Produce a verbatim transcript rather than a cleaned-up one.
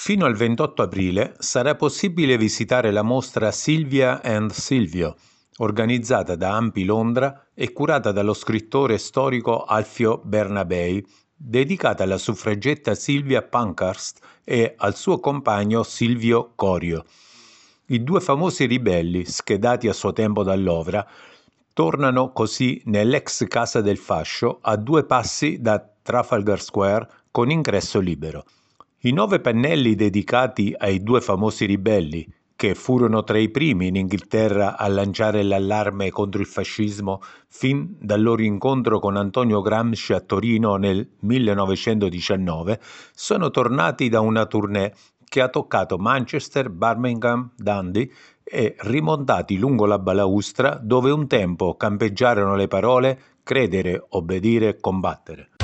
Fino al ventotto aprile sarà possibile visitare la mostra Sylvia and Silvio, organizzata da Ampi Londra e curata dallo scrittore storico Alfio Bernabei, dedicata alla suffragetta Sylvia Pankhurst e al suo compagno Silvio Corio. I due famosi ribelli, schedati a suo tempo dall'Ovra, tornano così nell'ex Casa del Fascio a due passi da Trafalgar Square con ingresso libero. I nove pannelli dedicati ai due famosi ribelli, che furono tra i primi in Inghilterra a lanciare l'allarme contro il fascismo fin dal loro incontro con Antonio Gramsci a Torino nel millenovecentodiciannove, sono tornati da una tournée che ha toccato Manchester, Birmingham, Dundee e rimontati lungo la balaustra dove un tempo campeggiarono le parole credere, obbedire, combattere.